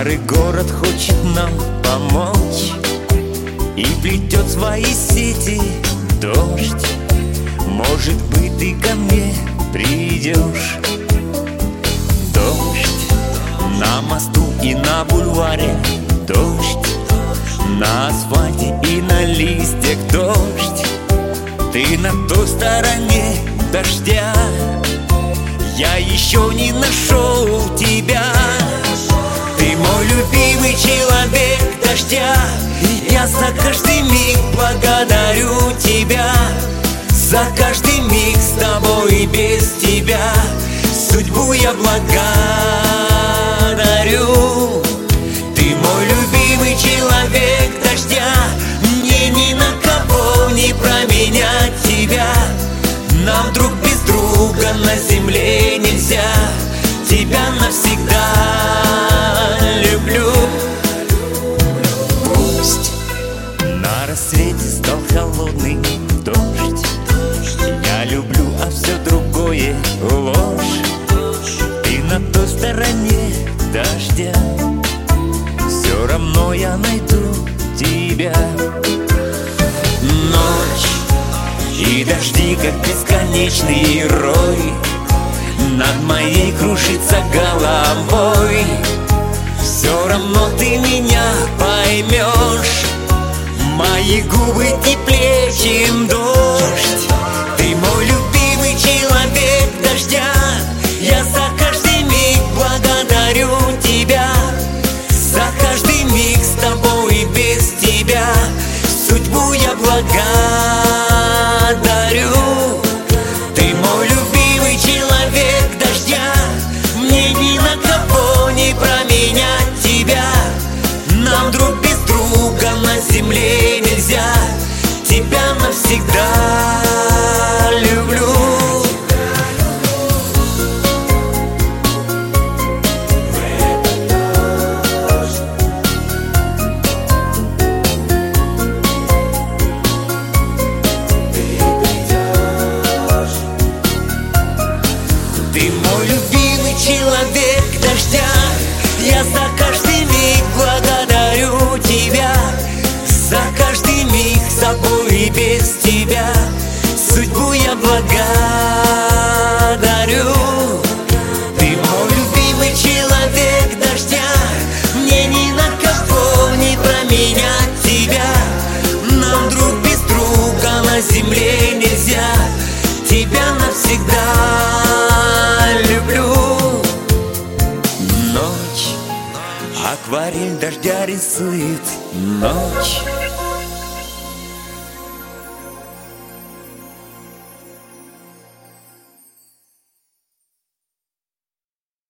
Старый город хочет нам помочь и плетет свои сети дождь. Может быть, ты ко мне придешь. Дождь на мосту и на бульваре, дождь на асфальте и на листьях, дождь. Ты на той стороне дождя, я еще не нашел тебя. Ты мой любимый человек дождя, я за каждый миг благодарю тебя. За каждый миг с тобой и без тебя судьбу я благодарю. Ты мой любимый человек дождя, мне ни на кого не променять тебя. Нам друг без друга на земле нельзя, тебя навсегда люблю. Пусть на рассвете стал холодный дождь, я люблю, а все другое ложь. Ты на той стороне дождя, все равно я найду тебя. Ночь и дожди, как бесконечный рой, над моей кружится головой. Все равно ты меня поймешь, мои губы теплее, чем дождь. Ты мой любимый человек дождя, я за каждый миг благодарю тебя. За каждый миг с тобой и без тебя судьбу я благодарю. Ты мой любимый человек дождя, мне ни на кого не променять тебя. Нам друг без друга на земле нельзя, тебя навсегда люблю. Ты мой любимый человек дождя, я за каждый миг благодарю тебя. За каждый миг с тобой и без тебя судьбу я благодарю. Ты мой любимый человек дождя, мне ни на кого не променять тебя. Нам друг без друга на земле нельзя, тебя навсегда люблю. Ночь, акварель дождя рисует ночь.